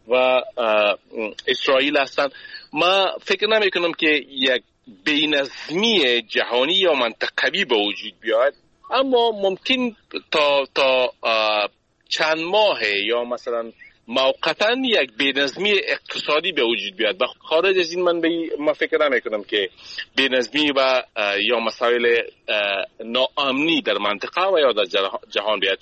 و اسرائیل هستند. ما فکر نمی کنم که یک بی‌نظمی جهانی یا منطقوی به وجود بیاد، اما ممکن تا چند ماه یا مثلا موقتا یک بی‌نظمی اقتصادی به وجود بیاد. و خارج از این من فکر نمی کنم که بی‌نظمی و یا مسائل ناامنی در منطقه و یا در جهان بیاد.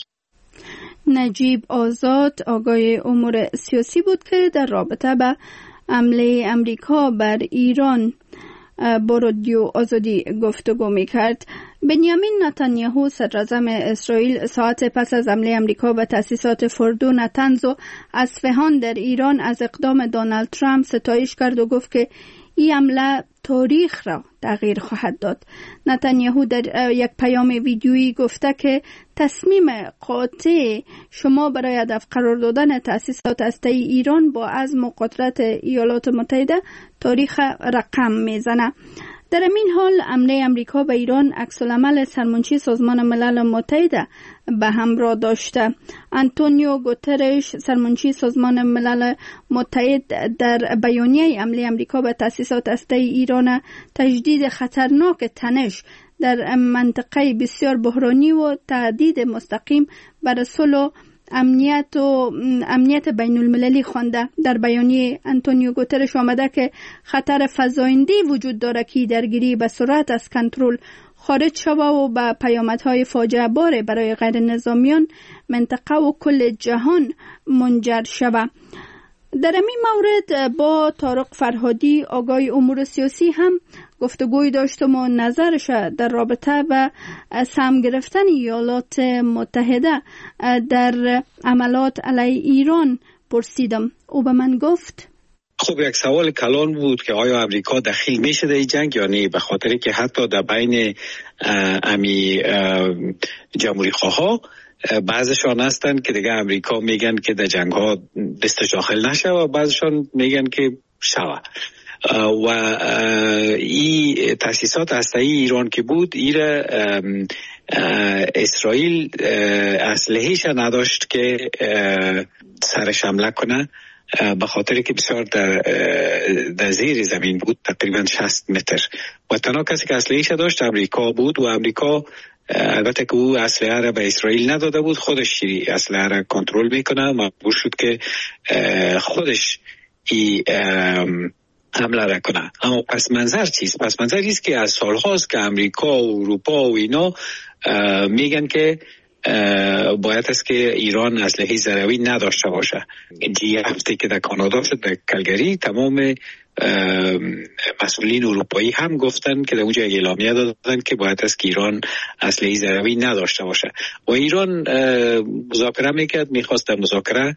نجیب آزاد آگاه امور سیاسی بود که در رابطه به حمله امریکا بر ایران با رادیو آزادی گفتگو می‌کرد. بنیامین نتانیاهو صدراعظم اسرائیل ساعت پس از حمله امریکا به تأسیسات فردو، نتنز و اصفهان در ایران از اقدام دونالد ترامپ ستایش کرد و گفت که این حمله تاریخ را تغییر خواهد داد. نتانیاهو در یک پیام ویدیویی گفته که تصمیم قاطع شما برای هدف قرار دادن تأسیسات هسته‌ای ایران با عزم و قدرت ایالات متحده تاریخ رقم میزنه. در این حال حمله امریکا به ایران عکس‌العمل سرمنشی سازمان ملل متحد به همراه داشته. آنتونیو گوترش سرمنشی سازمان ملل متحد در بیانیه حمله امریکا به تأسیسات هسته‌ای ایران تجدید خطرناک تنش در منطقه بسیار بحرانی و تهدید مستقیم بر صلح و امنیت بین المللی خوانده. در بیانیه آنتونیو گوترش آمده که خطر فزاینده‌ای وجود داره که درگیری به سرعت از کنترل خارج شوه و به پیامدهای فاجعه بار برای غیر نظامیان، منطقه و کل جهان منجر شوه. در این مورد با طارق فرهادی آگاه امور سیاسی هم گفتگوی داشتم و نظرش در رابطه با سهم گرفتن ایالات متحده در حملات علیه ایران پرسیدم. او به من گفت خب یک سوال کلان بود که آیا امریکا دخیل میشه در این جنگ یا نه، به خاطر که حتی در بین جمهوری خواها بعضشان هستند که دیگه امریکا میگن که در جنگ ها دستش داخل نشه و بعضشان میگن که شوه. و این تأسیسات هسته‌ای ایران که بود، ایره اسرائیل اسلحه‌ایش نداشت که سرش حمله کنه، به خاطر که بسیار در زیر زمین بود، تقریبا 60 متر، و تنها کسی که اسلحه‌ایش داشت امریکا بود. و امریکا البته که او اسلحه را به اسرائیل نداده بود، خودش اسلحه را کنترل میکنه، مجبور شد که خودش حمله را کنه. اما پس منظر چیست؟ پس منظر ایست که از سالهاست که امریکا و اروپا و اینا میگن که باید است که ایران اسلحه ضروری نداشته باشه. این هفته که در کانادا شد، در کلگری، تمام مسئولین اروپایی هم گفتن که در اونجا اعلامیه دادن که باید است که ایران اسلحه ضروری نداشته باشه. و ایران مذاکره میکرد، میخواست در مذاکره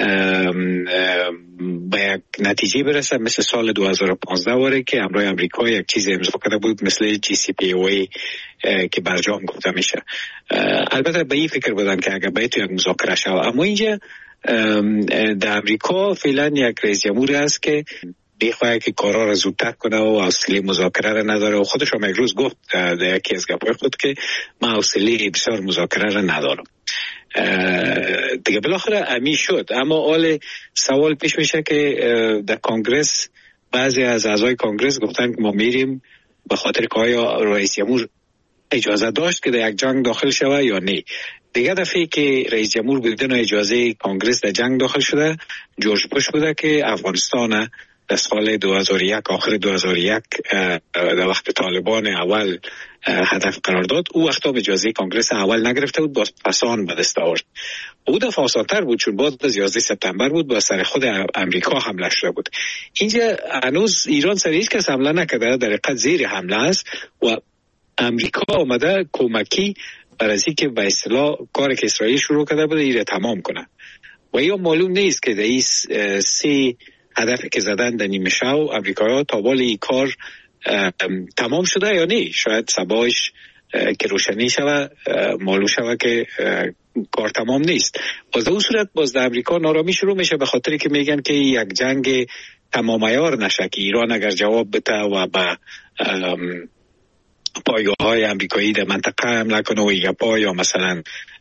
به یک نتیجه برسه، مثل سال 2015 واره که همراه امریکا یک چیز امضا کرده بود، مثل JCPOA که برجام گفته میشه. البته به این فکر بودن که اگر باید تو یک مذاکره شود، اما اینجا در امریکا فعلا یک رئیس جمهوری است که میخواه که کارا را زودتر کنه و حوصله مذاکره را نداره، و خودش هم یک روز گفت در یکی از گپ‌های خود که من حوصله بسیار مذاکره را ندارم. دیگه بالاخره امی شد. اما حال سوال پیش میشه که در کنگرس بعضی از اعضای کنگرس گفتن که ما میریم به خاطر که آیا رئیس جمهور اجازه داشت که در یک جنگ داخل شود یا نه. دیگه دفعه که رئیس جمهور بدون اجازه کنگرس در جنگ داخل شده جورج بوش بوده که افغانستان در سال 2001 آخر 2001 در وقت طالبان اول هدف قرار داد. او وقتا اجازه کنگرس اول نگرفته بود، باز پسان به دست آورد. او دفعه آسان‌تر بود چون بعد از 11 سپتامبر بود، با سر خود امریکا حمله شده بود. اینجا هنوز ایران سر هیچ کس حمله نکرده، در حقیقت زیر حمله است و امریکا آمده کمکی برای اینکه به اصطلاح کاری که اسرائیل شروع کرده بود ایره تمام کنه. و یا معلوم نیست که در این سه هدفی که زدن در نیمه شب امریکایی‌ها تا بال این کار تمام شده یا نه. شاید صباحش که روشنی شود معلوم شود که کار تمام نیست. باز در اون صورت باز در امریکا نارامی شروع میشه، به خاطری که میگن که یک جنگ تمام عیار نشه که ایران اگر جواب بده و به پایگاه‌های امریکایی در منطقه حمله کنه و یا مثلا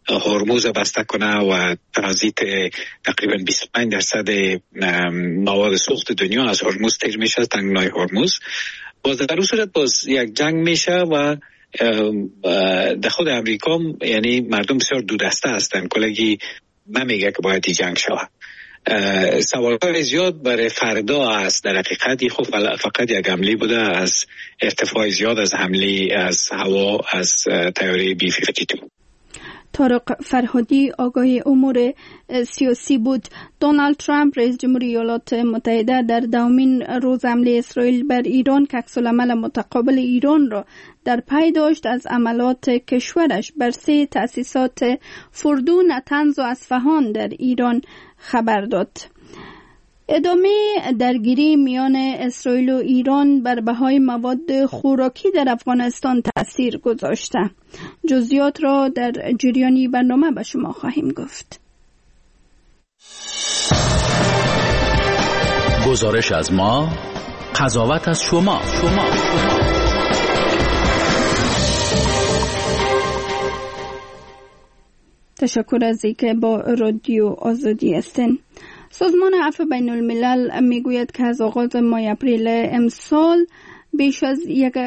هرمز بسته کنه و ترانزیت تقریبا 25% مواد سوخت دنیا از هرمز تیر میشه، تنگنای هرمز. باز در اون صورت باز یک جنگ میشه و در خود امریکا یعنی مردم بسیار دو دسته هستن، کلگی نمیگه که باید این جنگ شود. سوالات زیاد برای فردا است. در حقیقت خب فقط یک حمله بوده از ارتفاع زیاد از حمله از هوا از طیاره B-52. طارق فرهادی آگاه امور سیاسی بود. دونالد ترامپ رئیس جمهوری ایالات متحده در دومین روز حمله اسرائیل بر ایران که عکس‌العمل متقابل ایران را در پی داشت از عملات کشورش بر 3 تأسیسات فردو، نطنز و اصفهان در ایران خبر داد. ادامه درگیری میان اسرائیل و ایران بر بهای مواد خوراکی در افغانستان تأثیر گذاشته. جزئیات را در جریانی برنامه به شما خواهیم گفت. گزارش از ما، قضاوت از شما. تشکر از اینکه با رادیو آزادی هستین. سازمان عفو بین الملل میگوید که از آغاز ماه اپریل امسال بیش از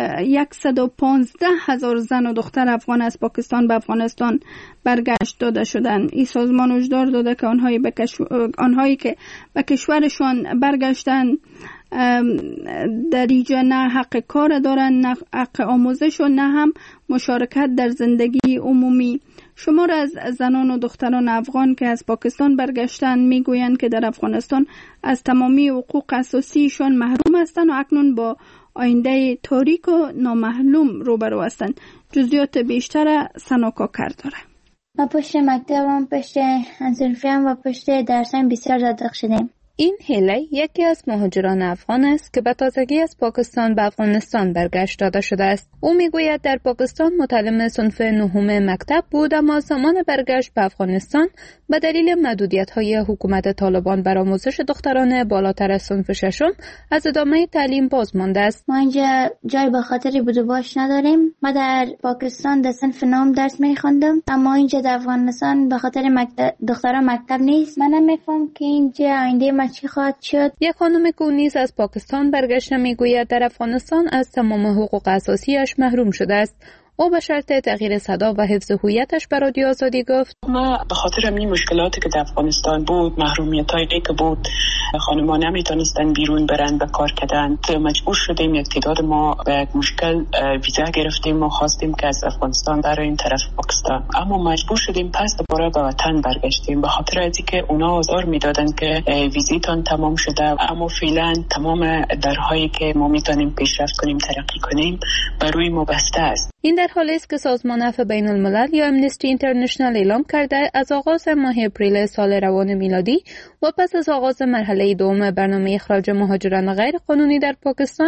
115,000 زن و دختر افغان از پاکستان به افغانستان برگشت داده شدند. این سازمان هشدار داده که آنهایی که به کشورشان برگشتند در اینجا نه حق کار دارند، نه حق آموزش و نه هم مشارکت در زندگی عمومی. شمار از زنان و دختران افغان که از پاکستان برگشتند میگویند که در افغانستان از تمامی حقوق اساسیشان محروم هستند و اکنون با آینده تاریک و نامعلوم روبرو هستند. جزئیات بیشتر سناکا داره. ما پشت مکتبم، پشت انصرفیم و پشت درسم بسیار زدق شدیم. این هلی یکی از مهاجران افغان است که به تازگی از پاکستان به افغانستان برگشت داده شده است. او میگوید در پاکستان متعلم صنف 9 مکتب بود، اما زمان برگشت به افغانستان به دلیل محدودیت‌های حکومت طالبان بر آموزش دختران بالاتر از صنف 6 از ادامه تعلیم باز مانده است. ما اینجا جای به خاطری بود و باش نداریم. ما در پاکستان در صنف 9 درس می‌خواندم، اما اینجا در افغانستان به خاطر دختران مکتب نیست. من نمی‌فهم که اینجا آینده چی خواهد شد. یک خانم که نیز از پاکستان برگشته میگوید در افغانستان از تمام حقوق اساسیش محروم شده است. او به شرط تغییر صدا و حفظ هویتش به رادیو آزادی گفت: ما به خاطر همین مشکلاتی که در افغانستان بود، محرومیتایی که بود، خانم‌ها نمیتونستن بیرون برن و کار کردن، مجبور شدیم یک تعداد ما به مشکل ویزا گرفتیم و خواستیم که از افغانستان برای این طرف پاکستان، اما مجبور شدیم پس دوباره به وطن برگشتیم به خاطر اینکه اونا آزار میدادن که ویزیتون تمام شده، اما فعلا تمام درهایی که ما میتونیم پیشرفت کنیم، ترقی کنیم، برای ما بسته است. این در حالی است که سازمان عفو بین الملل یا امنستی اینترنشنال اعلام کرده از آغاز ماه اپریل سال روان میلادی و پس از آغاز مرحله دوم برنامه اخراج مهاجران غیر قانونی در پاکستان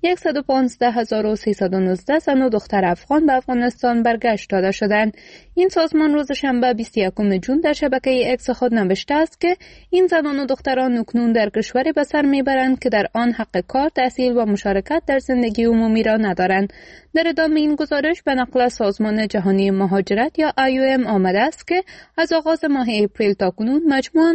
115,319 زن و دختر افغان به افغانستان برگشت داده شدند. این سازمان روز شنبه 21 جون در شبکه اکس خود نوشته است که این زنان و دختران اکنون در کشوری به سر میبرند که در آن حق کار، تحصیل و مشارکت در زندگی عمومی را ندارند. در ادامه این گزارش به نقل از سازمان جهانی مهاجرت یا IOM آمده است که از آغاز ماه اپریل تا کنون مجموعاً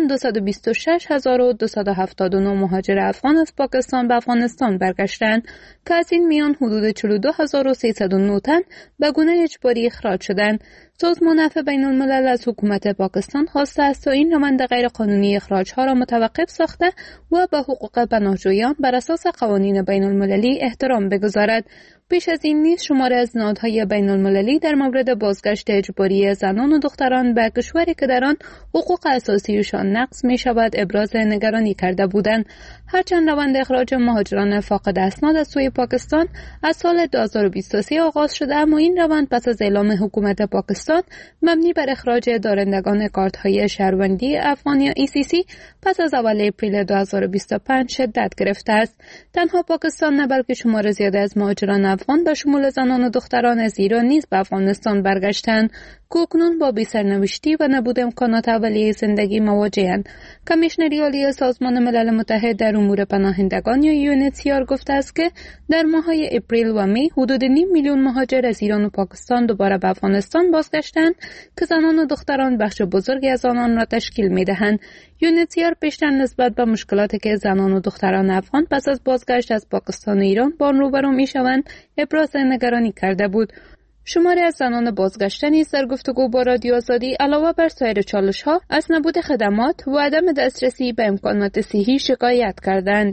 226,279 مهاجر افغان از پاکستان به افغانستان برگشتند که از این میان حدود 42,309 تن به گونه اجباری اخراج شدند. سازمان عفو بین الملل از حکومت پاکستان خواسته است تا این روند غیر قانونی اخراج‌ها را متوقف ساخته و به حقوق پناهجویان بر اساس قوانین بین المللی احترام بگذارد. پیش از این نیز شماری از نهادهای بین المللی در مورد بازگشت اجباری زنان و دختران به کشوری که در آن حقوق اساسیشان نقض می شود ابراز نگرانی کرده بودند. هرچند روند اخراج مهاجران فاقد اسناد از سوی پاکستان از سال 2023 آغاز شده، اما این روند پس از اعلام حکومت پاکستان مبنی بر اخراج دارندگان کارت‌های شهروندی افغان یا ECC پس از اول اپریل 2025 شدت گرفته است. تنها پاکستان نه بلکه شمار زیاده از مهاجران افغان به شمول زنان و دختران از ایران نیز به افغانستان برگشتند که اکنون با بی‌سرنوشتی و نبود امکانات اولیه زندگی مواجه‌اند. کمیشنری عالی سازمان ملل متحد در امور پناهندگان یا UNHCR گفته است که در ماه‌های اپریل و می حدود 500,000 مهاجر از ایران و پاکستان دوباره به افغانستان بازگشت بازگشتند که زنان و دختران بخش بزرگی از آنان را تشکیل می‌دهند. یونیسیار بیشتر نسبت به مشکلاتی که زنان و دختران افغان پس از بازگشت از پاکستان و ایران با آن روبرو می‌شوند ابراز نگرانی کرده بود. شماری از زنان بازگشته نیز در گفتگو با رادیو آزادی علاوه بر سایر چالش‌ها از نبود خدمات و عدم دسترسی به امکانات صحی شکایت کردند.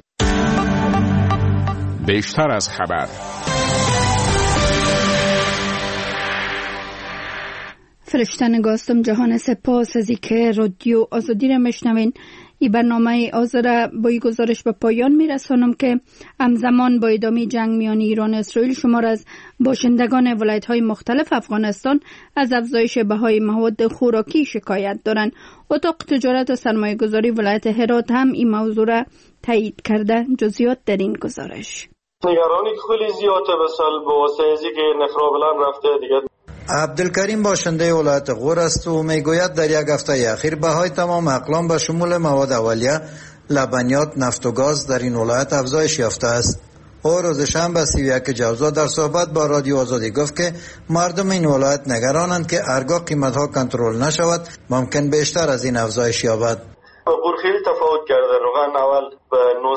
بیشتر از خبر. فرشته نگاستم جهان سپاس از اینکه رادیو آزادی را میشنوین. این برنامه آزاد با این گزارش به پایان میرسانم که همزمان با ادامه جنگ میان ایران و اسرائیل شمار از باشندگان ولایت‌های مختلف افغانستان از افزایش بهای مواد خوراکی شکایت دارند. اتاق تجارت و سرمایه‌گذاری ولایت هرات هم این موضوع را تایید کرده. جزئیات در این گزارش. نگرانی خیلی زیاده به واسطه که نفرا بلند رفته دیگه. عبدالکریم باشنده ولایت غور است و میگوید در یک هفته اخیر بهای تمام اقلام به شمول مواد اولیه، لبنیات، نفت و گاز در این ولایت افزایش یافته است. او روز شنبه 31 جوزا در صحبت با رادیو آزادی گفت که مردم این ولایت نگرانند که هرگاه قیمت‌ها کنترل نشود ممکن بیشتر از این افزایش یابد. غور خیلی تفاوت کرده. روغن اول به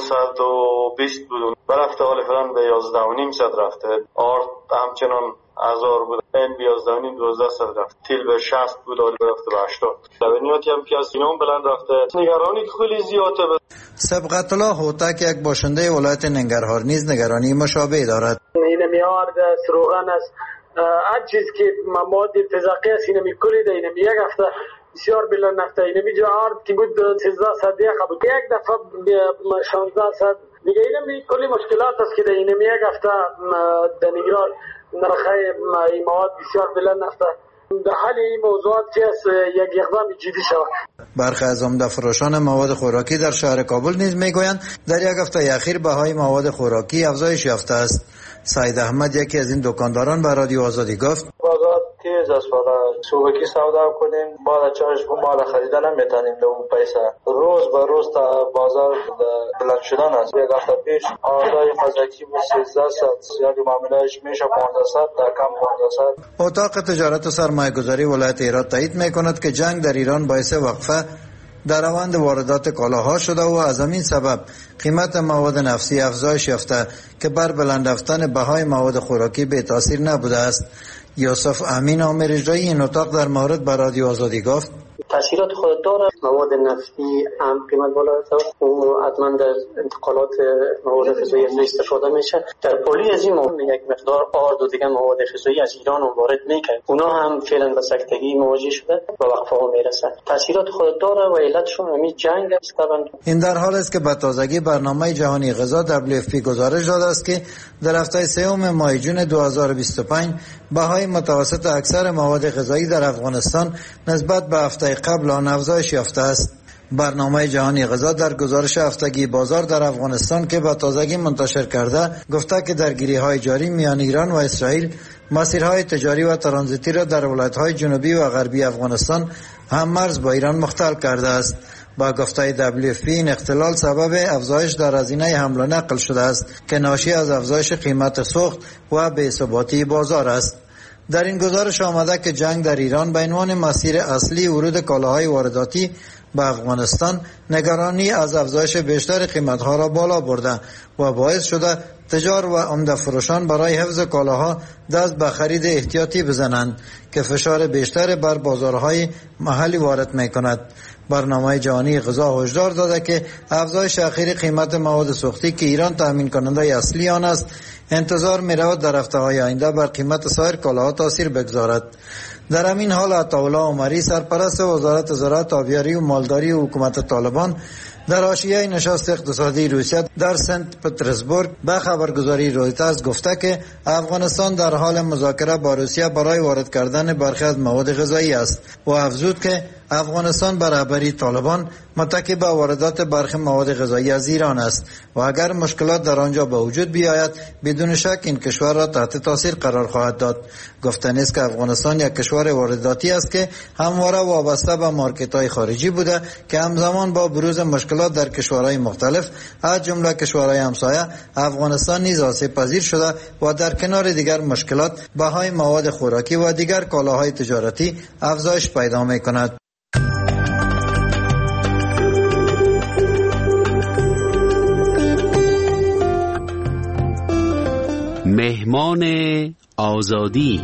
920 بود، برفته حال فعلا به 11.5 رفته. آرد همچنان 1000 بود، این 11.5 1200 رفت. تیل به 60 بود، حال برفته به 80. لبنیاتی هم که از اینام بلند رفته. نگرانی خیلی زیاده. سبقت الله هوتک یک باشنده ولایت ننگرهار نیز نگرانی مشابه دارد. این میارد است، روغن است، هر چیز که مواد تزاقی است این میکلی ده. این یک هفته بسیار بلند رفته. این میجا آرد که بود 1300 بود، یک دفعه 1600 دیگه. این میکلی مشکلات است که ده. این یک هفته در نگران نرخ این مواد بسیار بلند رفته. در حال این موضوعات که یک اقدام جدی شود. برخی از عمده فروشان مواد خوراکی در شهر کابل نیز میگویند در یک هفته اخیر بهای مواد خوراکی افزایش یافته است. سعید احمد یکی از این دکانداران به رادیو آزادی گفت بازار تیز است، صبحی سودا کنیم بعد چارش مال خریدن نمیتونیم به اون پیسه. روز به روز تا بازار بلند شدن است. یک هفته پیش آردای خزکی بود 1300، یعنی معاملهش میشه 500 در کم 500. اتاق تجارت و سرمایه‌گذاری ولایت هرات تایید میکند که جنگ در ایران باعث وقفه در روند واردات کالاها شده و از همین سبب قیمت مواد نفتی افزایش یافته که بر بلند رفتن بهای مواد خوراکی به تاثیر نبوده است. یوسف امین عامر اجرایی این اتاق در مورد به رادیو آزادی گفت تاثیرات خود داره. مواد نفتی هم قیمت بالا رفته و حتما در انتقالات مواد غذایی استفاده میشه. در پلی از این یک مقدار آرد و دیگه مواد غذایی از ایران وارد میکنه، اونا هم فعلا به سکتگی مواجه شده و وقفه ها میرسن. تاثیرات خود داره و علتشون همین جنگ است. این در حال است که به تازگی برنامه جهانی غذا WFP گزارش داده است که در هفته سوم ماه جون 2025 بهای متوسط اکثر مواد غذایی در افغانستان نسبت به هفته قبل آن افزایش یافته است. برنامه جهانی غذا در گزارش هفتگی بازار در افغانستان که به تازگی منتشر کرده گفته که درگیری‌های جاری میان ایران و اسرائیل مسیرهای تجاری و ترانزیتی را در ولایت‌های جنوبی و غربی افغانستان هم مرز با ایران مختل کرده است. با گفته WFP این اختلال سبب افزایش در هزینه حمل و نقل شده است که ناشی از افزایش قیمت سوخت و بی‌ثباتی بازار است. در این گزارش آمده که جنگ در ایران به عنوان مسیر اصلی ورود کالاهای وارداتی به افغانستان نگرانی از افزایش بیشتر قیمتها را بالا برده و باعث شده تجار و عمده فروشان برای حفظ کالاها دست به خرید احتیاطی بزنند که فشار بیشتر بر بازارهای محلی وارد می‌کند. برنامه جهانی غذا هشدار داده که افزایش اخیر قیمت مواد سوختی که ایران تامین کننده اصلی آن است انتظار می‌رود در هفته‌های آینده بر قیمت سایر کالاها تاثیر بگذارد. در همین حال عطاالله عمری سرپرست وزارت زراعت، آبیاری و مالداری و حکومت طالبان در حاشیه نشست اقتصادی روسیه در سنت پترزبورگ به خبرگزاری رویترز گفته که افغانستان در حال مذاکره با روسیه برای وارد کردن برخی از مواد غذایی است و افزود که افغانستان به رهبری طالبان متکی به واردات برخی مواد غذایی از ایران است و اگر مشکلات در آنجا به وجود بیاید بدون شک این کشور را تحت تاثیر قرار خواهد داد. گفتنی است که افغانستان یک کشور وارداتی است که همواره وابسته به مارکت‌های خارجی بوده که همزمان با بروز مشکلات در کشورهای مختلف از جمله کشورهای همسایه افغانستان نیز آسیب‌پذیر شده و در کنار دیگر مشکلات بهای مواد خوراکی و دیگر کالاهای تجارتی افزایش پیدا می‌کند. مهمان آزادی.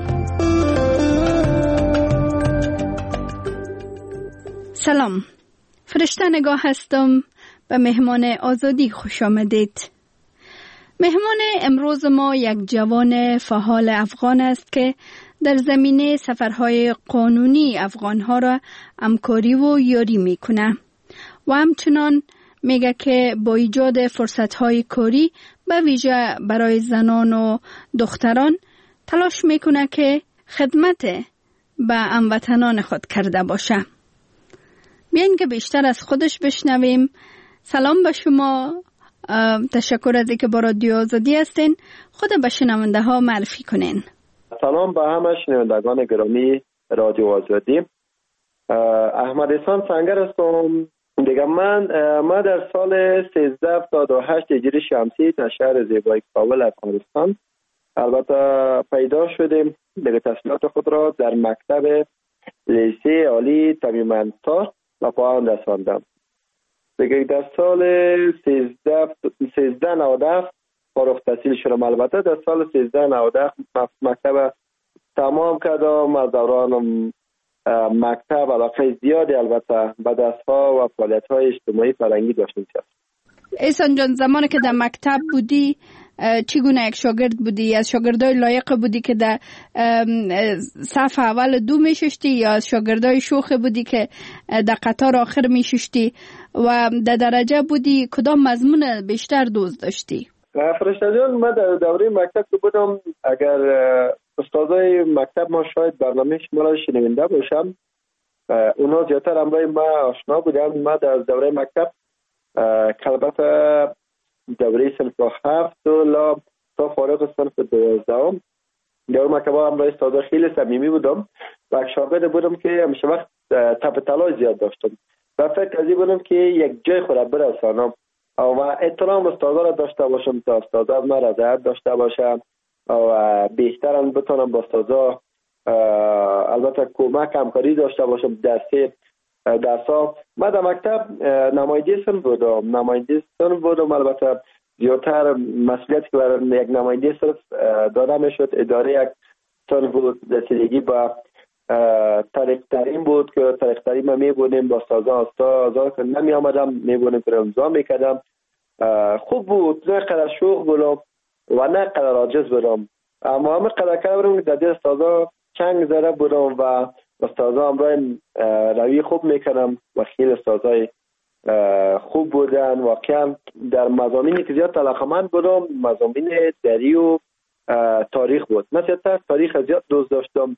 سلام، فرشته نگاه هستم. به مهمان آزادی خوش آمدید. مهمان امروز ما یک جوان فعال افغان است که در زمینه سفرهای قانونی افغانها را همکاری و یاری میکنه و همچنان میگه که با ایجاد فرصتهای کاری به ویژه برای زنان و دختران تلاش میکنه که خدمت به هموطنان خود کرده باشه. بیاین که بیشتر از خودش بشنویم. سلام به شما، تشکر از اینکه با رادیو آزادی هستین. خود به شنونده ها معرفی کنین. سلام به همه شنوندگان گرامی رادیو آزادی. احمد احسان سنگر هستم. دیگه من در سال 1378 هجری شمسی در شهر زیبای کابل افغانستان البته پیدا شدیم. دیگه تحصیلات خود را در مکتب لیسه عالی تمیم‌انصار و پایان رساندم. دیگه در سال 1397 فارغ التحصیل شدم. البته در سال 1397 مکتب تمام کردم. از دوران مکتب علاقه زیادی البته به دست‌ها و فعالیت‌های اجتماعی فرهنگی داشتم. احسان جان، زمانی که در مکتب بودی چگونه یک شاگرد بودی؟ از شاگردای لایق بودی که در صف اول دو میششتی یا از شاگردای شوخ بودی که در قطار آخر میششتی و در درجه بودی کدام مضمون بیشتر دوست داشتی؟ فرشته جان، من در دوره مکتب که بودم، اگر استادای مکتب ما شاید برنامه شما را شنونده باشم، اونا زیادتر همراه ما آشنا بودن. ما در دوره مکتب البته دوره صنف 7 تا فارغ صنف 12 در مکتب همراه استادا خیلی صمیمی بودم و شاگرد بودم که همیشه وقت تپ تلاش زیاد داشتم و فکر از این بودم که یک جای خود برسانم و احترام استادا را داشته باشم تا استادا ما رضایت داشته باشم و بهترم بتونم با استادا البته کمک همکاری داشته باشم. درسا ما در مکتب نماینده صنف بودم. البته زیادتر مسئولیتی که برای یک نماینده صنف داده میشد اداره یک صنف بود. رسیدگی با طریق ترین بود که طریق ترین ما میبونیم با استاد که نمی آمدم میبونیم که امضا میکردم. خوب بود، نه قدر شوق بودم و نه قدر عاجز بودم، اما همه قدر کردم که در دید استادا چنگ زده بودم و استادا همراه روی خوب میکنم و خیلی استادای خوب بودن. واقعا در مضامینی که زیاد علاقه‌مند بودم مضامین دری و تاریخ بود. مثلا تاریخ زیاد دوست داشتم.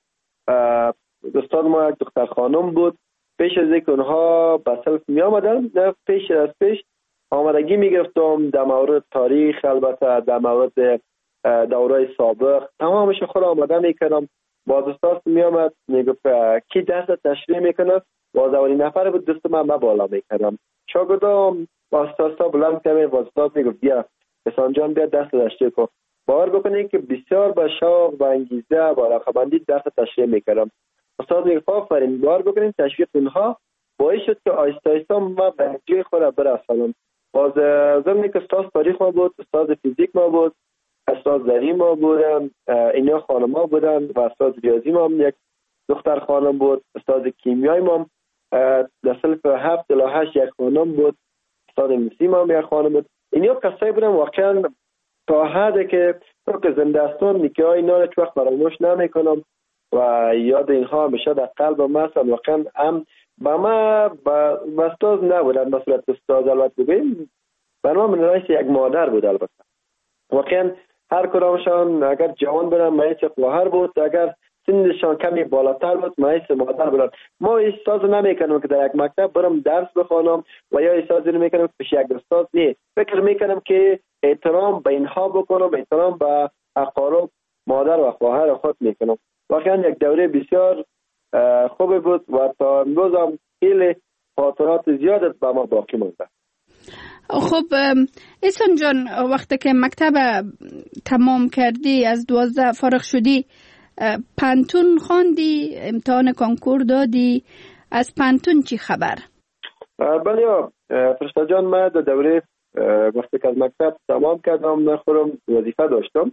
استاد ما یک دختر خانم بود. پیش از اینکه اونها به صنف می آمدن، پیش آمادگی می گرفتم در مورد تاریخ، البته در مورد دورای سابق تمامش خود آماده می کردم. باز استاد می آمد می گفت کی درس تشریح میکنه، باز اولین نفر بود دست من بالا می کردم. شاگردام استاد بلند کردم، باز استاد می گفت بیا احسان جان بیا درس تشریح کن. باور بکنید که بسیار با شوق و انگیزه و علاقه‌مندی درس تشریح می کردم. استاد می گفت آفرین. باور بکنید تشویق اینها باعث شد که آهسته آهسته ما به جای خود برسانم. باز زمانی که استاد تاریخ ما بود، استاد فیزیک ما بود، استاد زری ما بودن، اینا خانما بودن و استاد ریاضی ما هم یک دختر خانم بود. استاد کیمیای ما در صنف 7 تا 8 یک خانم بود. استاد انگلیسی ما هم یک خانم بود. اینا کسایی بودن واقعا تا حدی که زنده هستم نیکه های اینا رو هیچ وقت فراموش نمیکنم و یاد اینها همیشه در قلبم هست. واقعا هم با ما استاد نبودن به صورت استاد، البته بگیم برای من رئیس یک مادر بود. البته واقعا هر کدامشان اگر جوان بودن من یک خواهر بود، اگر سنشان کمی بالاتر بود مایس مادر بودن. ما احساس نمیکنم که در یک مکتب برم درس بخوانم و یا احساس نمیکنم که پیش یک استاد نه. فکر میکنم که احترام به اینها بکنم، احترام به اقارب مادر و خواهر خود میکنم. واقعا یک دوره بسیار خوب بود و تا امروز هم خیلی خاطرات زیادت به ما باقی مونده. خب احسان جان، وقتی که مکتب تمام کردی، از 12 فارغ شدی، پانتون خواندی، امتحان کنکور دادی، از پانتون چی خبر؟ بله فرشته جان، من در دوره وقتی که از مکتب تمام کردم نخورم وظیفه داشتم.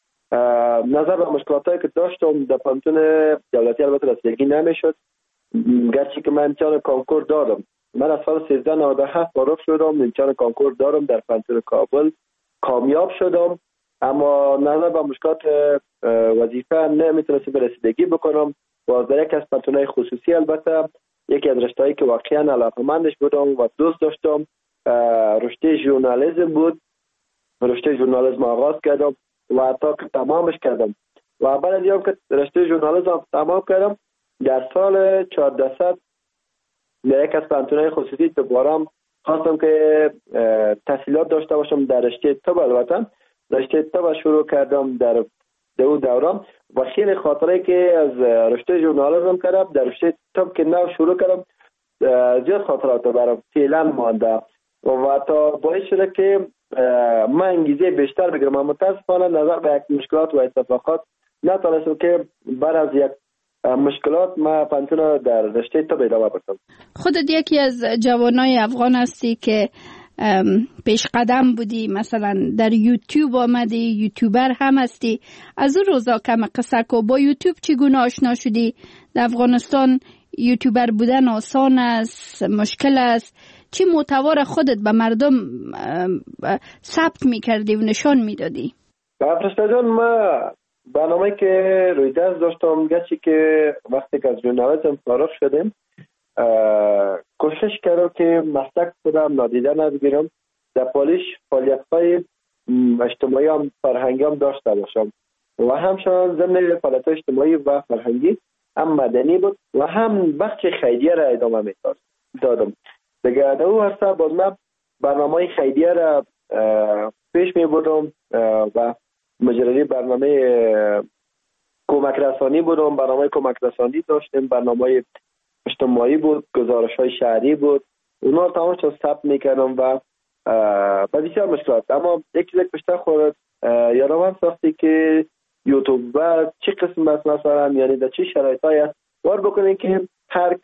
نظر به مشکلاتی که داشتم در پانتون دولتی البته رسیدگی نمیشد، گرچه که من امتحان کنکور دادم. من از سال 1397 فارغ شدم، امتحان کنکور دارم در پانتون کابل، کامیاب شدم، اما نظر به مشکلات وظیفه نمیتونستم به رسیدگی بکنم. باز در یک از پانتونهای خصوصی البته یکی از رشته‌هایی که واقعا علاقه‌مندش بودم و دوست داشتم رشته ژورنالیسم بود. رشته ژورنالیسم آغاز کردم و تا که تمامش کردم و بعد از اینکه که رشته ژورنالیسم تمام کردم در سال 1400 در یک از پانتونهای خصوصی دوباره خواستم که تحصیلات داشته باشم در رشته طب. البته رشته طب شروع کردم در دو دوران و خیلی خاطره که از رشته ژورنالیسم کردم در رشته طب که نو شروع کردم زیاد خاطرات برام فعلا مانده و تا باعث شده که من انگیزه بیشتر بگیرم. اما متاسفانه نظر به یک مشکلات و اتفاقات نتونستم که بعد از یک مشکلات ما پانتون در رشته طب ادامه بدم. خودت یکی از جوانای افغان هستی که پیش قدم بودی، مثلا در یوتیوب آمدی، یوتیوبر هم هستی. از اون روزا کم قصه کو، با یوتیوب چگونه آشنا شدی؟ در افغانستان یوتیوبر بودن آسان است، مشکل است؟ چی محتوا خودت به مردم ثبت میکردی و نشان میدادی؟ فرشته جان، ما برنامه‌ای که روی دست داشتم، گرچه که وقتی که از ژورنالیسم فارغ شدیم کوشش کردم که مسلک خودم نادیده نگیرم، در پالیش فعالیت‌های اجتماعی هم فرهنگی هم داشته باشم و همچنان ضمن فعالیت اجتماعی و فرهنگی هم مدنی بود و هم بخش خیریه را ادامه دادم. دیگه در اون هسته باز من برنامه خیریه را پیش می بردم و مجری برنامه کمک رسانی بودم. برنامه کمک رسانی داشتیم، برنامه اجتماعی بود، گزارش‌های شهری بود، اونا تمامش رو ثبت می‌کردم و بسیار مشکلات. اما یک چیز بیشتر خورد یادم هم ساختی که یوتیوبر چه قسم است، مثلا یعنی در چه شرایطی است وارد بکنین که هر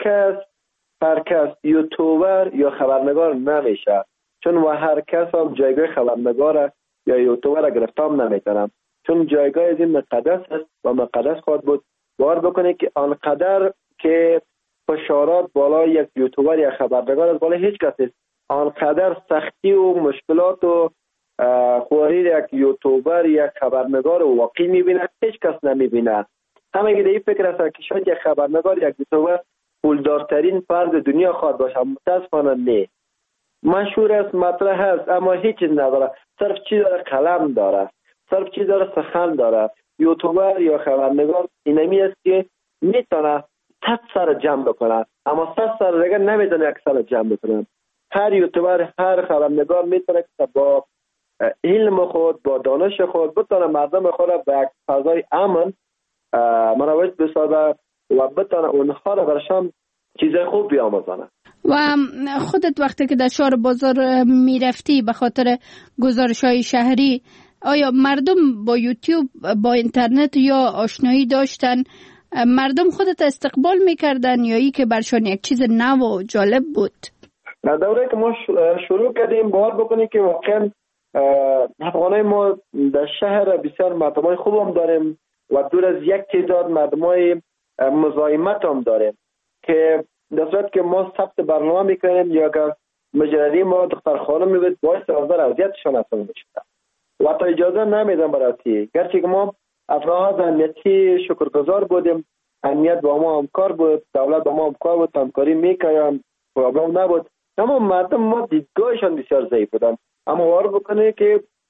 کس یوتیوبر یا خبرنگار نمیشه، چون و هر کس هم جایگاه خبرنگار یا یوتیوبر گرفتام نمیتونم، چون جایگاه از این مقدس است و مقدس خواهد بود. وارد بکنین که آنقدر که فشارات بالا یک یوتیوبر یا خبرنگار از بالا هیچ کس نیست، آنقدر سختی و مشکلات و خواری یک یوتیوبر یا خبرنگار واقعی میبینه هیچ کس نمیبینه. همه گیده این فکر است که شاید یک خبرنگار یک یوتیوبر پولدارترین فرد دنیا خواهد باشه، متاسفانه نه. مشهور است، مطرح است، اما هیچ چیز نداره، صرف چی داره؟ قلم داره، صرف چی داره؟ سخن داره. یوتیوبر یا خبرنگار اینمی است که میتونه 100 سر جمع بکنه، اما 100 سر دیگه نمیتونه یک سر جمع بکنه. هر یوتیوبر، هر خبرنگار میتونه که با علم خود، با دانش خود بتونه مردم خود را به یک فضای امن مروج بسازه و بتونه اونها را برشان چیز خوب بیاموزانه. و خودت وقتی که در شهر بازار میرفتی به خاطر گزارش‌های شهری، آیا مردم با یوتیوب، با اینترنت یا آشنایی داشتن؟ مردم خودت استقبال میکردن یا ای که برشان یک چیز نو و جالب بود؟ در دوره که ما شروع کردیم باور بکنیم که واقعا افغانای ما در شهر بسیار مردمای خوب هم داریم و دور از یک تعداد مردمای مزاحمت هم داریم که در صورت که ما ثبت برنامه میکنیم یا اگر مجری ما دختر خانم میبود باعث آزار اذیتشان اصلا میشه و تا اجازه نمیدن براتی. گرچه که ما افراد امنیتی شکرگزار بودیم، امنیت با ما همکار بود، دولت با ما همکار بود، همکاری میکردن، پرابلم نبود، اما مردم ما دیدگاهشان بسیار ضعیف بودن. اما وارد بکنه که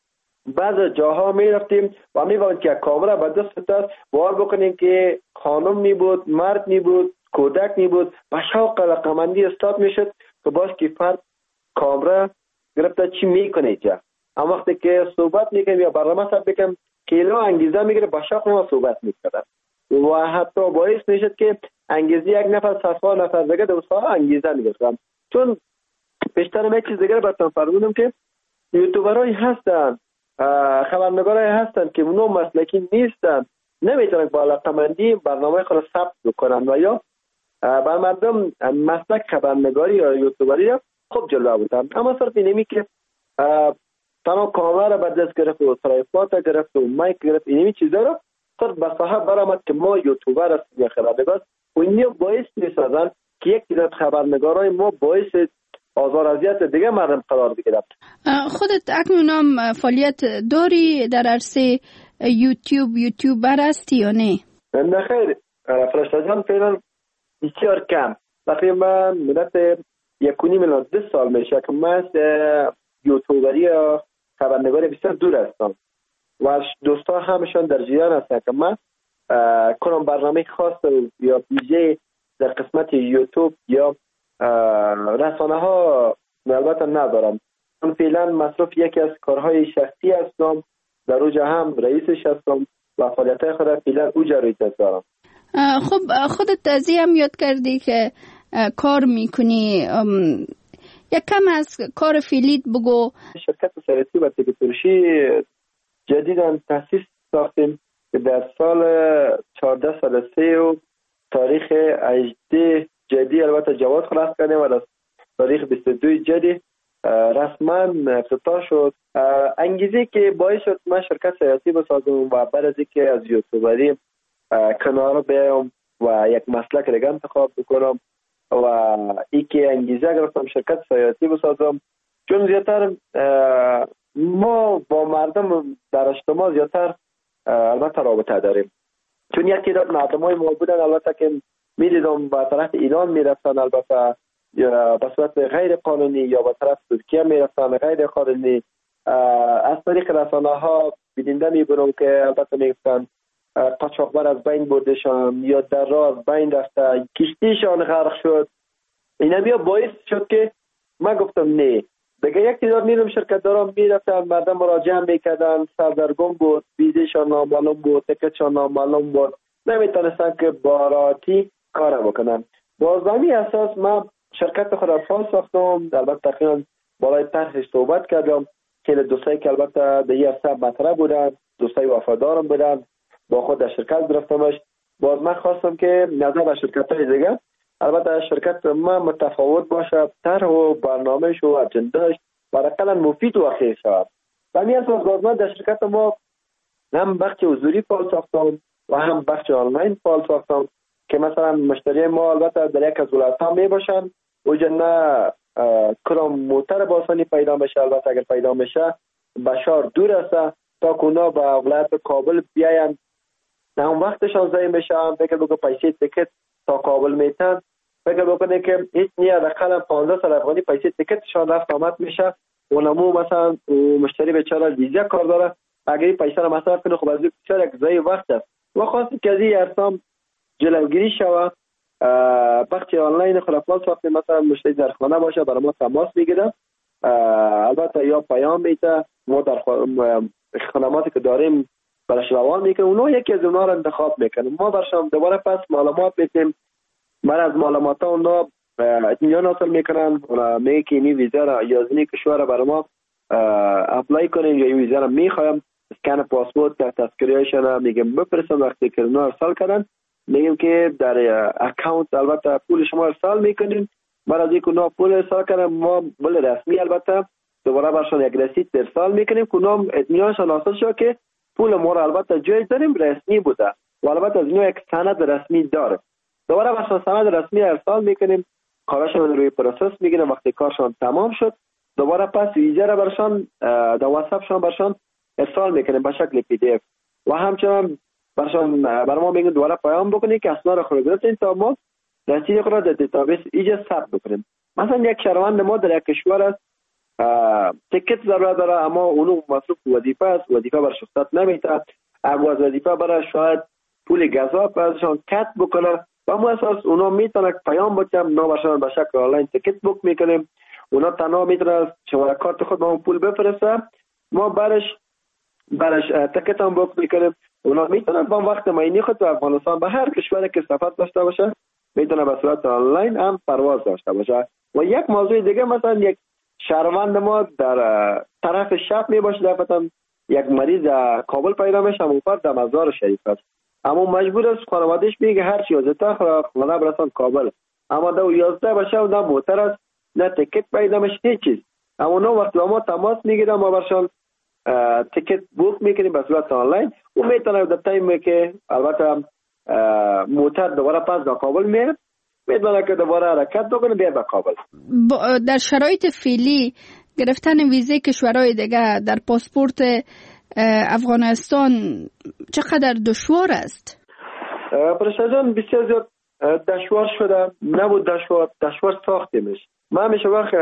بعض جاها می رفتیم و می باید که کامرا به دست است وار بکنیم که خانم می بود، مرد می بود، کودک می بود و شوق رقمندی استاد می شد که باش که فرد کامرا گرفته چی می کنه اینجا. اما وقتی که صحبت می کنیم یا برنامه سر بکنم کیلو انگیزه می گیره با شوق ما صحبت می کرد و حتی باعث می شد که انگیزی یک نفر صفا نفر دیگه دوستها انگیزه می گرفتم. چون بیشتر یک چیز دیگه براتون فرمودم که یوتیوبرایی هستن، خبرنگارایی هستن که اونو مسلکی نیستن، نمیتونن با علاقه‌مندی برنامه خود ثبت بکنن و یا بر مردم مسلک خبرنگاری یا یوتیوبری را خوب جلوه آوردن. اما صرف اینمی که تنها کامرا را به دست گرفت و ترایپات گرفت و مایک گرفت، اینمی چیزا را صرف به صاحب برآمد که ما یوتیوبر هستیم یا خبرنگار و اینی باعث میسازن که یک تعداد خبرنگارای ما باعث آزار اذیت دیگه مردم قرار بگیرد. خودت اکنون فعالیت داری در عرصه یوتیوبر هستی یا نه؟ نه خیر، فرشته جان فعلا بسیار کم، تقریبا مدت 1.5 میلیون 2 سال میشه که من از یوتیوبری یا خبرنگاری بسیار دور هستم و دوستا همشان در جریان هستن که من کنم برنامه خاص یا ویژه در قسمت یوتیوب یا رسانه ها البته ندارم. من فعلا مصروف یکی از کارهای شخصی هستم، در اوجا هم رئیسش هستم و فعالیت‌های خود فعلا اوجا رو دارم. خب خودت ازی هم یاد کردی که کار میکنی، یک کم از کار فعلیت بگو. شرکت سرعتی و تکنولوژی جدیداً تأسیس ساختیم که در سال 14 سال و تاریخ 18 جدی البته جواز خلاص کردیم و تاریخ 22 جدی رسما افتتاح شد. انگیزه که باعث شد من شرکت سیاسی بسازم و بعد از اینکه از یوتیوبری کنار بیام و یک مسلک دیگه انتخاب بکنم و اینکه انگیزه گرفتم شرکت سیاسی بسازم، چون زیادتر ما با مردم در اجتماع زیادتر البته رابطه داریم. چون یک تعداد مردمای ما بودن البته که می‌دیدم به طرف ایران میرفتن، البته یا به صورت غیر قانونی یا به طرف ترکیه میرفتن غیر قانونی. از طریق رسانه ها بیننده میبینم که البته میگفتن قاچاقبر از بین بردشان یا در راه از بین رفته، کشتیشان غرق شد. اینا بیا باعث شد که من گفتم نه دیگه. یک تعداد میرم شرکت دارم میرفتن، مردم مراجعه میکردن، سردرگم بود، ویزشان نامعلوم بود، تکتشان نامعلوم بود، نمیتونستن که با راحتی کار بکنن. باز بمی اساس من شرکت خود را فعال ساختم. البته تقریبا بالای طرحش صحبت کردم که دوستایی که البته به یه عرصه مطرح بودن، دوستای وفادارم بودن، با خود در شرکت گرفتمش. باز من خواستم که نظر به شرکت‌های دیگه البته شرکت ما متفاوت باشه، طرح و برنامه‌اش و اجنده‌اش برای مفید و خیر شود. و همین اساس باز من در شرکت ما هم بخش حضوری فعال ساختم و هم بخش آنلاین فعال ساختم که مثلا مشتری ما البته در یک از ولایت‌ها می باشن و جنا کرم موتر باسانی پیدا میشه. البته اگر پیدا میشه بشار دور است تا کونا به ولایت کابل بیاین، هم وقتشان ضایع میشه. فکر بگو پیسه تیکت تا کابل میتن، فکر بکنه که هیچ نیا دقیقاً 15 سال افغانی پیسه تیکتشان رفت آمد میشه. اونمو مثلا مشتری بیچاره ویزا کار داره، اگر پیسه رو مصرف کنه خب از بسیار یک ضایع وقت است. و خواستم که از این ارسام جلوگیری شود. بخش آنلاین خلافات ساختیم، مثلا مشتری در خانه باشه برای ما تماس میگیره، البته یا پیام میده، ما در خدماتی که داریم برش روان میکنه، اونو یکی از اونها رو انتخاب میکنه، ما برشان دوباره پس معلومات میدیم. من از معلومات ها اونا اطمینان حاصل میکنن و میگه که این ویزا را یا از این کشور را برای ما اپلای کنیم یا این ویزا را میخوایم، اسکن پاسپورت در تذکریهشان میگم بپرسن. وقتی که اونا ارسال کردن میگیم که در اکانت البته پول شما ارسال میکنیم. بعد از اینکه اونا پول ارسال کردن ما بل رسمی البته دوباره برشان یک رسید ارسال میکنیم که اونا اطمینانشان حاصل شد که پول ما را البته جای داریم رسمی بوده و البته از اینا یک سند رسمی داره. دوباره برشان سند رسمی ارسال میکنیم، کارشان روی پروسس میگیریم. وقتی کارشان تمام شد دوباره پس ویزا را برشان در واتساپشان برشان ارسال میکنیم به شکل PDF و همچنان برشان برای ما میگن دوباره پیام بکنید که اسناد را خود گرفتین تا ما رسید خود را در دیتابیس ایجا ثبت بکنیم. مثلا یک شهروند ما در یک کشور است تکت ضرورت داره، اما اونو مصروف وظیفه است، وظیفه برش رخصت نمیده. اگه از وظیفه برای شاید پول گزاف ازشان کت بکنه، و ما اساس اونا میتونه پیام بکنم نامشان به شکل آنلاین تکت بوک میکنیم. اونا تنها میتونه شماره کارت خود با پول بفرسته، ما برش تکت هم بوک میکنیم. اونا میتونه با وقت معینی خود تو افغانستان به هر کشوری که سفر داشته باشه میتونه به صورت آنلاین هم پرواز داشته باشه. و یک موضوع دیگه، مثلا یک شهروند ما در طرف شب می باشه، دفعتا یک مریض کابل پیدا میشه، موفر در مزار شریف است، اما مجبور است خانوادهش میگه هر چی وزتا خانه برسان کابل، اما دو 11 باشه و نه موتر است نه تکت پیدا میشه هیچ چیز. اما نه وقت با ما تماس میگیرم ما برشان تکت بوک میکنیم به صورت آنلاین و میتونه در تایم که البته موتر دوباره پس در کابل میاد میتونه که دوباره حرکت بکنه بیاد به کابل. در شرایط فعلی گرفتن ویزه کشورهای دیگه در پاسپورت افغانستان چقدر دشوار است؟ پرشا جان بسیار زیاد دشوار شده، نبود دشوار ساخته میشه. من همیشه وقت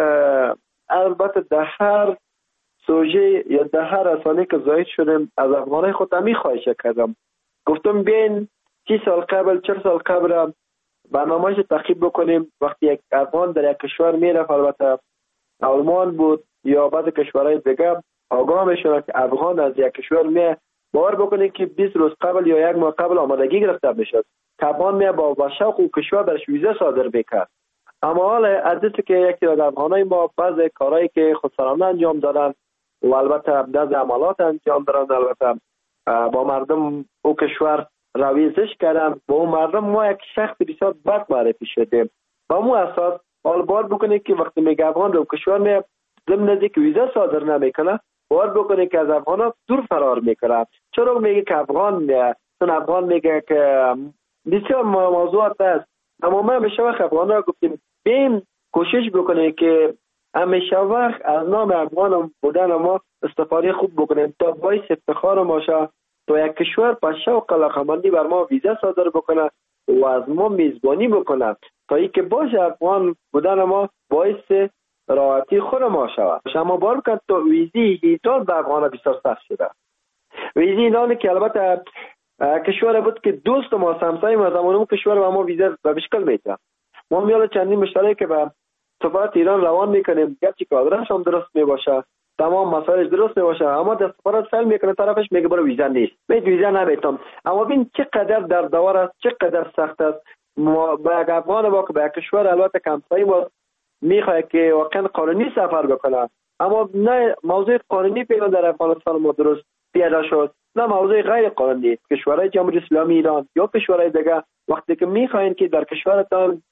البته در هر سوژه یا در هر رسانه که زاید شدم از افغانای خود همی خواهش کردم، گفتم بین 30 سال قبل 40 سال قبل برنامه‌اش تعقیب بکنیم. وقتی یک افغان در یک کشور میره، البته آلمان بود یا بعض کشورهای دیگه، آگاه میشه که افغان از یک کشور میه، باور بکنید که 20 روز قبل یا یک ماه قبل آمادگی گرفته میشد. افغان میه با شوق و کشور برش ویزا صادر میکرد. اما حالا عزیزی که یکی از افغانای ما بعض کارهایی که خودسرانه انجام دادن و البته بعض عملات انجام دادن، البته با مردم او کشور رویزش کردن، با اون مردم ما یک شخص بسیار بد معرفی شدیم. با اون اساس حال باور بکنید که وقتی میگه افغان رو کشور میه ضمن نزدیک ویزا صادر نمیکنه، باور بکنید که از افغان دور فرار میکنه. چرا میگه که افغان میه؟ چون افغان میگه که بسیار موضوعات است. اما ما همیشه وقت افغان را گفتیم بیم کوشش بکنید که همیشه وقت از نام افغان بودن ما استفاده خوب بکنیم تا باعث افتخار ما شه، تا یک کشور با شوق علاقه‌مندی بر ما ویزا صادر بکنه و از ما میزبانی بکنه، تا ای که باشه افغان بودن ما باعث راحتی خود ما شود. شما بار کرد تا ویزی ایران به افغان بسیار سخت شده. ویزی ایران که البته کشور بود که دوست ما همسایه ما زمانمون کشور و ما ویزا به مشکل میده. ما میاله چندین مشترک که به سفارت ایران روان میکنیم، گرچه که آدرس هم درست میباشه، تمام مسائل درست میباشه، اما در سفارت فعل میکنه طرفش میگه برو ویزا نیست، ویزا نمیتم. اما ببین چقدر در دوار است، چقدر سخت است. ما به افغان با که به کشور البته همسایه ما میخواد که واقعا قانونی سفر بکنه، اما نه موضوع قانونی پیدا در افغانستان ما درست پیدا شد، نه موضوع غیر قانونی. کشورهای جمهوری اسلامی ایران یا کشورهای دیگه وقتی که میخواین که در کشورتان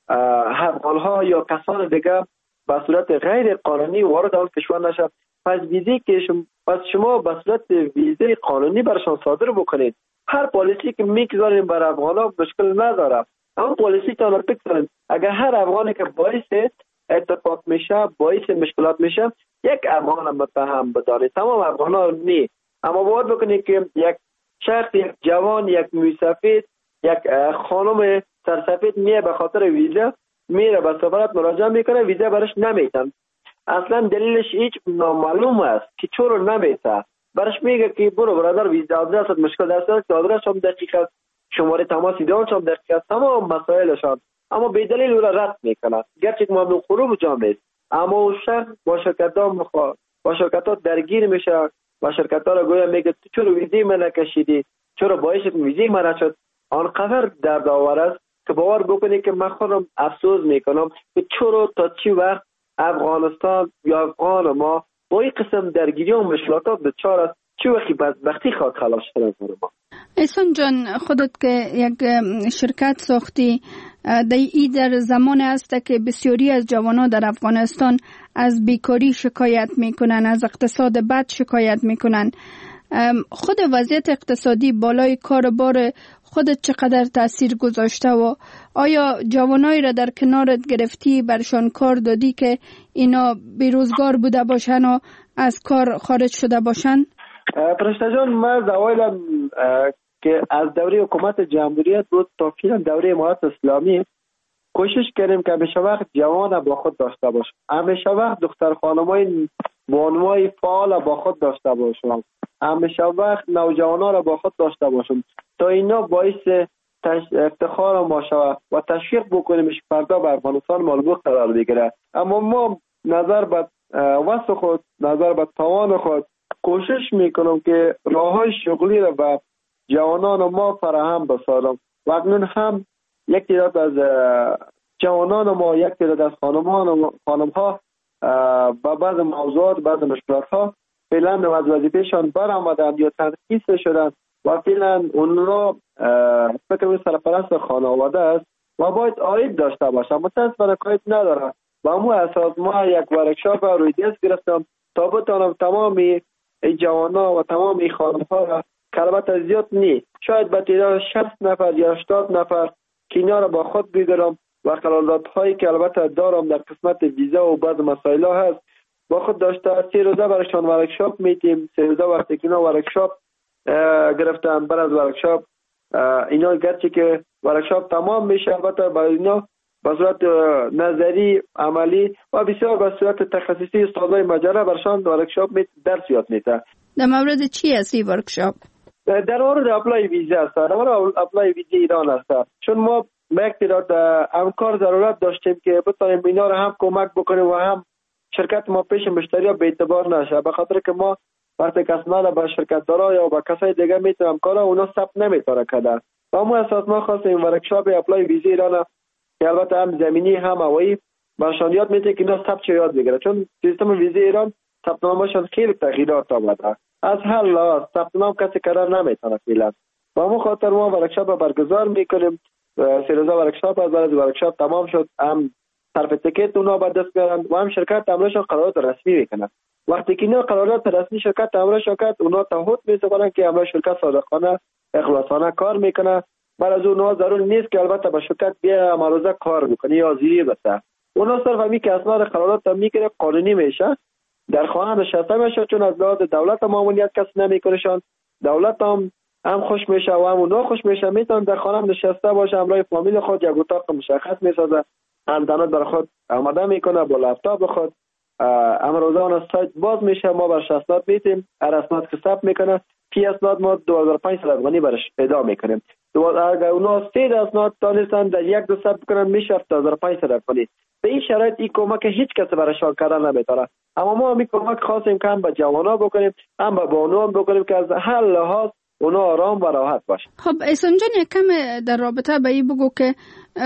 افغانها یا کسان دیگه به صورت غیر قانونی وارد آن کشور نشد، پس ویزی که شما به صورت ویزه قانونی برشان صادر بکنید. هر پالیسی که میگذارین بر افغانها مشکل نداره، اما پالیسی تان فکر اگر هر افغانی که باعث اتفاق میشه، باعث مشکلات میشه، یک افغان هم متهم بدارید، تمام افغانها نی. اما باید بکنید که یک شخص، یک جوان، یک موسفید، یک خانم سرسفید میه به خاطر ویزا میره به سفارت مراجعه میکنه، ویزا برش نمیتن. اصلا دلیلش هیچ نامعلوم است که چرا نمیته. برش میگه که برو برادر ویزا آدرست مشکل است، آدرس هم دقیق است، شماره تماس ایدان هم دقیق است، تمام مسائلشان، اما به دلیل او را رد میکنه، گرچه که ممنوع خروج جامعه است. اما اون شخص با شرکت درگیر میشه و شرکت ها را گویا میگه تو چرا ویزی من نکشیدی، چرا باعث ویزی من نشد. آنقدر دردآور است که باور بکنید که من خودم افسوس میکنم که چرا تا چی وقت افغانستان یا افغان ما با این قسم درگیری و مشکلات دچار است، چی وقتی بدبختی خواهد خلاص شد ما. احسان جان، خودت که یک شرکت ساختی، در زمان است که بسیاری از جوانان در افغانستان از بیکاری شکایت میکنن، از اقتصاد بد شکایت میکنن. خود وضعیت اقتصادی بالای کار بار خودت چقدر تأثیر گذاشته و آیا جوانایی را در کنارت گرفتی، برشان کار دادی که اینا بیروزگار بوده باشن و از کار خارج شده باشن؟ پرشته جان، من اوایل که از دوره حکومت جمهوریت بود تا فعلا دوره امارات اسلامی کوشش کردیم که همیشه وقت جوان با خود داشته باشیم، همیشه وقت دختر خانمای بانوای فعال با خود داشته باشیم، همیشه وقت نوجوانان را با خود داشته باشیم تا اینا باعث افتخار ما شود و تشویق بکنیمش فردا به افغانستان مالبوخ قرار بگیره. اما ما نظر به وسع خود، نظر به توان خود کوشش میکنم که راههای شغلی را به جوانان ما فراهم بسازم و اکنون هم یک تعداد از جوانان ما، یک تعداد از خانم‌ها با بعض موضوعات، بعض مشکلات‌ها فعلا از وظیفه‌شان برآمدند یا تنقیص شدند و فعلا اونها فکر سرپرست خانواده است و باید عاید داشته باشند. متأسفانه عاید ندارند و همون اساس ما یک ورکشاپ روی دست گرفتم تا بتانم تمام این جوانان و تمام این خانم‌ها را که البته زیاد نیست، شاید به تعداد 60 نفر یا 80 نفر که اینا را با خود بگیرم و قراردادهایی که البته دارم در قسمت ویزا و بعض مسائل هست با خود داشته 3 روزه برایشان ورکشاپ میتیم. 3 روزه وقتی که اینا ورکشاپ گرفتن، بعد از ورکشاپ اینا گرچه که ورکشاپ تمام میشه البته با اینا به صورت نظری، عملی و بسیار به صورت تخصصی استادای مجله برشان ورکشاپ درس یاد میده. در مورد چی هستی ورکشاپ؟ در مورد اپلای ویزا است، در مورد اپلای ویزا ایران است. چون ما به یک تعداد همکار ضرورت داشتیم که بتونیم اینا را هم کمک بکنیم و هم شرکت ما پیش مشتری ها به اعتبار نشه، به خاطر که ما وقتی کسنا به شرکت دارا یا به کسای دیگه میتونم کارا اونا ثبت نمیتونه کردن و ما اساس ما خواستیم ورکشاپ اپلای ویزا ایران که البته هم زمینی هم هوایی برشان یاد میده که اینا ثبت یاد بگیره، چون سیستم ویزا ایران ثبت نامشون خیلی تغییرات آورده. از هر لحاظ ثبت نام کسی قرار نمیتونه فعلا و همون خاطر ما ورکشاپ برگزار میکنیم. 3 روزه ورکشاپ از بعد ورکشاپ تمام شد هم صرف تیکت اونا به دست میارن و هم شرکت امرشون قرارداد رسمی میکنن. وقتی که اینا قرارداد رسمی شرکت امرشون کرد اونا تعهد میسپارن که امر شرکت صادقانه اخلاصانه کار میکنه. بعد از اونا ضرور نیست که البته به شرکت بیا امروزه کار بکنه یا زیری بده. اونا صرف همین که اسناد قرارداد میگیره قانونی میشه، در خانه نشسته میشه، چون از لحاظ دولت ماموریت کس نمیکنشان، دولت هم خوش میشه و هم اونا خوش میشه، میتونن در خانه نشسته باشه، همراه فامیل خود یک اتاق مشخص میسازه، اینترنت بر خود آماده میکنه با لپتاپ خود، امروزه اون سایت باز میشه، ما برش اسناد میتیم، هر اسناد که ثبت میکنه فی اسناد ما 2500 افغانی برش ادا میکنیم. اگر اونا 3 اسناد تانستن در یک دو ثبت کنن میشه 7500 افغانی. به این شرایط این کمک هیچ کس برشان کردن نمیتونه، اما ما همین کمک خواستیم که هم به جوانا بکنیم هم به بانوان بکنیم که از هر لحاظ اونا آرام و راحت باشه. خب احسان جان یک کم در رابطه به این بگو که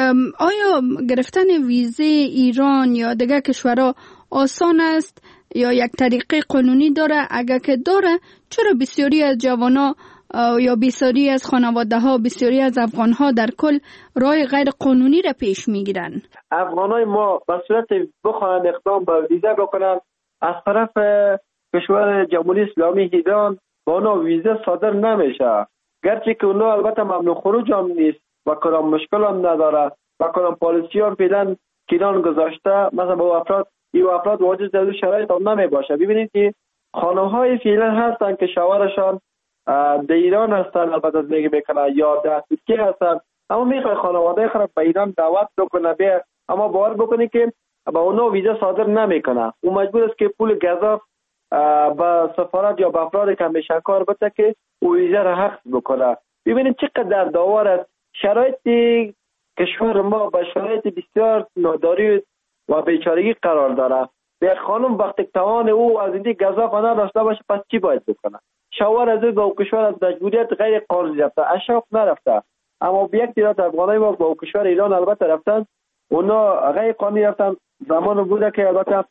آیا گرفتن ویزه ایران یا دیگه کشورها آسان است یا یک طریقه قانونی داره؟ اگر که داره چرا بسیاری از جوانا یا بسیاری از خانواده ها، بسیاری از افغان ها در کل راه غیر قانونی را پیش میگیرن؟ افغان های ما به صورت بخواهند اقدام به ویزه بکنن از طرف کشور جمهوری اسلامی ایران با اونا ویزه صادر نمیشه، گرچه که اونا البته ممنوع خروج هم نیست و کدام مشکل هم نداره و کدام پالیسی هم فعلا ایران گذاشته، مثلا با افراد واجد در شرایط هم نمی باشه. ببینید که خانم‌های فعلا هستن که شوهرشان در ایران هستن، البته زندگی میکنن یا در ترکیه هستن، اما میخوای خانواده خود به ایران دعوت بکنه بیا، اما باور بکنی که با اونا ویزا صادر نمیکنه، او مجبور است که پول گزاف با سفارت یا با افراد که همیشه کار بده که او ویزا را حفظ بکنه. ببینید چقدر داور است. شرایط کشور ما با شرایط بسیار ناداری و بیچارگی قرار داره. به خانم وقتی توان او از این گزاف نداشته باشه پس چی باید بکنه؟ شوهر از با کشور از مجبوریت غیر قانونی رفته، اشراف نرفته، اما به یک تعداد افغانای ما با کشور ایران البته رفتن، اونا غیر قانونی رفتن. زمان بوده که البته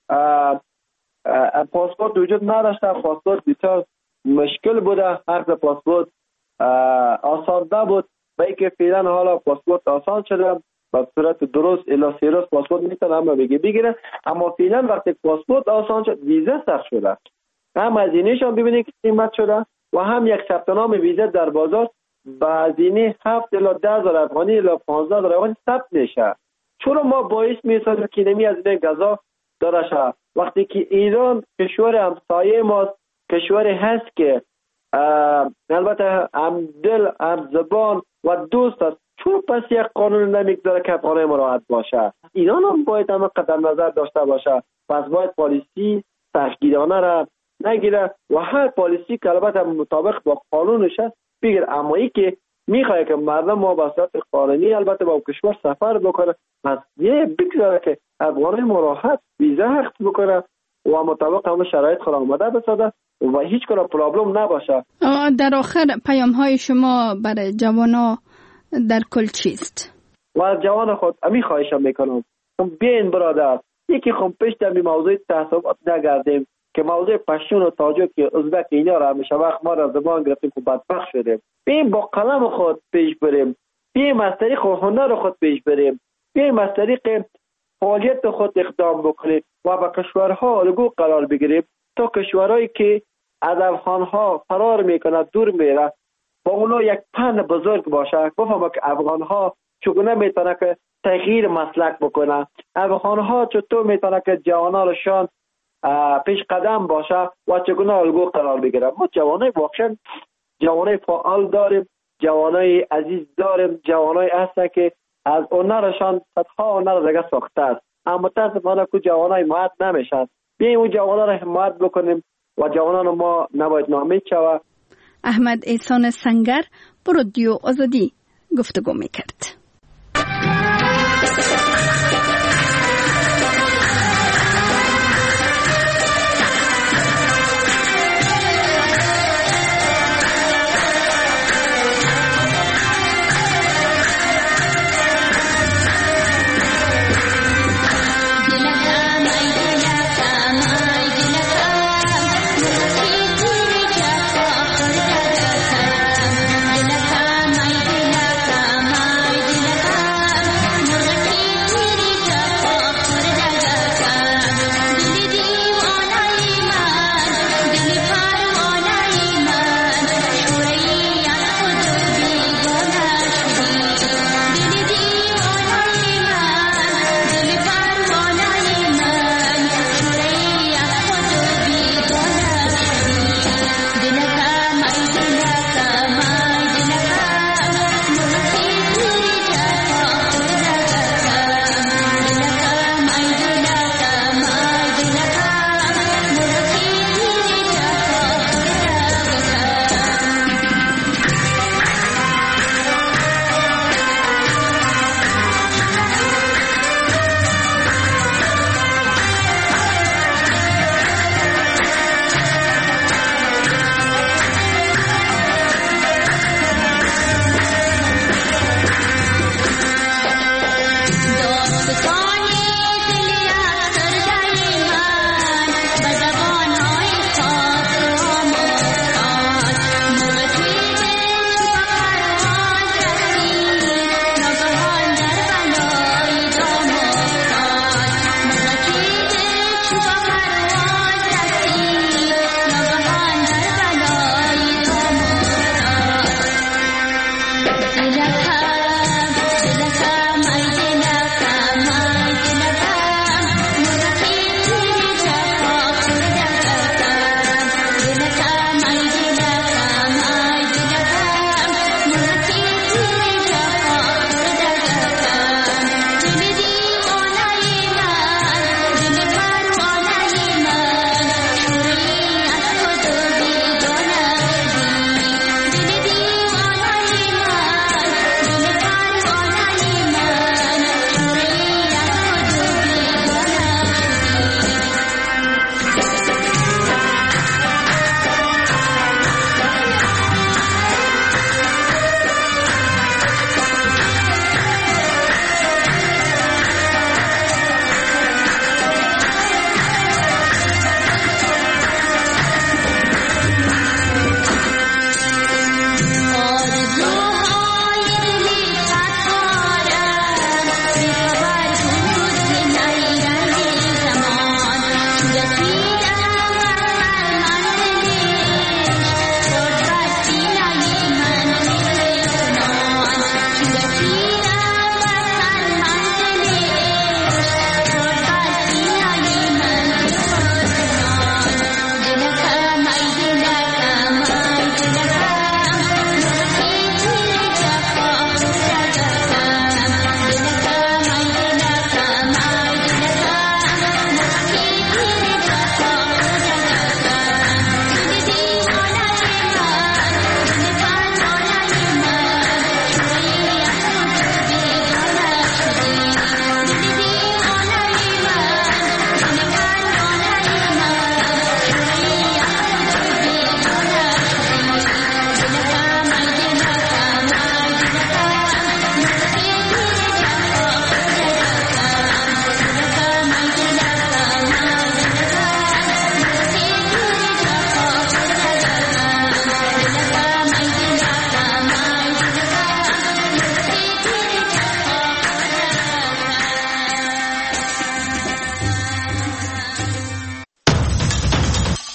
پاسپورت وجود نداشته، پاسپورت بسیار مشکل بوده، عقد پاسپورت آسان نبود و اینکه فعلا حالا پاسپورت آسان شده، به صورت درست الی 3 روز پاسپورت میتونه هم بگیره، اما فعلا وقتی پاسپورت آسان شد ویزا سخت شده، هم هزینه‌اش هم ببینید که قیمت شده و هم یک ثبت نام ویزا در بازار با هزینه 7 الی 10,000 افغانی الی 15,000 افغانی ثبت میشه. چرا ما باعث میسازیم که نمی از این گزا داره شه وقتی که ایران کشور همسایه ماست، کشوری هست که البته هم دل هم زبان و دوست است. چون پس یک قانون نمیگذاره که افغانای مراحت باشه. ایران هم باید هم قدم نظر داشته باشه. پس باید پالیسی سختگیرانه را نگیره و هر پالیسی که البته مطابق با قانونش است بگیر. اما ای که میخواد که مردم ما به صورت قانونی البته با کشور سفر بکنه، پس یه بگذاره که افغانای مراحت ویزا حق بکنه و مطابق همه شرایط خود آماده بسازه و هیچ کنه پرابلم نباشه. در آخر پیام های شما برای جوانا در کل چیست؟ و از جوان خود امی خواهشم میکنم بیاین برادر یکی خم پیش در موضوع تعصبات نگردیم که موضوع پشتون و تاجیک ازبک اینا را همیشه وقت ما را زبان گرفتیم که بدبخت شدیم. بیاین با قلم خود پیش بریم، بیاین از طریق هنر خود پیش بریم، بیاین از طریق فعالیت خود اقدام بکنیم و با کشورها الگو قرار بگیریم تا کشورهایی که از افغانها فرار میکنه دور میره با اونا یک پند بزرگ باشه، بفهمه که افغانها چگونه میتونه که تغییر مسلک بکنه، افغانها چطور میتونه که جوانانشان پیش قدم باشه و چگونه الگو قرار بگیره. ما جوانای واقعا جوانای فعال داریم، جوانای عزیز داریم، جوانای هستن که از هنرشان صدها هنر دیگه ساخته است، اما متاسفانه که جوانای حمایت نمیشن. بیایم اون جوانا را حمایت بکنیم و جوانان ما نباید ناامید شود. احمد احسان سنگر با رادیو آزادی گفتگو میکرد.